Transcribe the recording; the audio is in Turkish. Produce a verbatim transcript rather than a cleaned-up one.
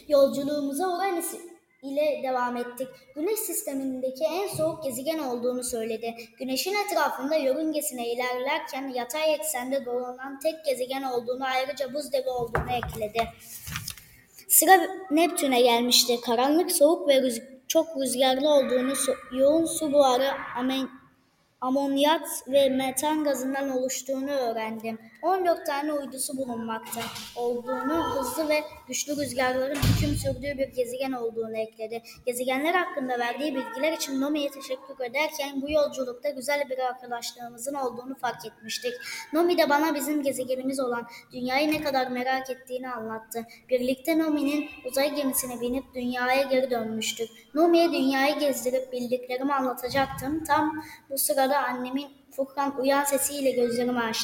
Yolculuğumuza Uranüs ile devam ettik. Güneş sistemindeki en soğuk gezegen olduğunu söyledi. Güneşin etrafında yörüngesine ilerlerken yatay eksende dolanan tek gezegen olduğunu, ayrıca buz devi olduğunu ekledi. Sıra Neptün'e gelmişti. Karanlık, soğuk ve rüz- çok rüzgarlı olduğunu, yoğun su buharı, amen amonyat ve metan gazından oluştuğunu öğrendim. on dört tane uydusu bulunmakta olduğunu, hızlı ve güçlü rüzgarların hüküm sürdüğü bir gezegen olduğunu ekledi. Gezegenler hakkında verdiği bilgiler için Nomi'ye teşekkür ederken bu yolculukta güzel bir arkadaşlığımızın olduğunu fark etmiştik. Nomi de bana bizim gezegenimiz olan Dünya'yı ne kadar merak ettiğini anlattı. Birlikte Nomi'nin uzay gemisine binip Dünya'ya geri dönmüştük. Nomi'ye Dünya'yı gezdirip bildiklerimi anlatacaktım. Tam bu sırada annemin Furkan uyan sesiyle gözlerimi açtı.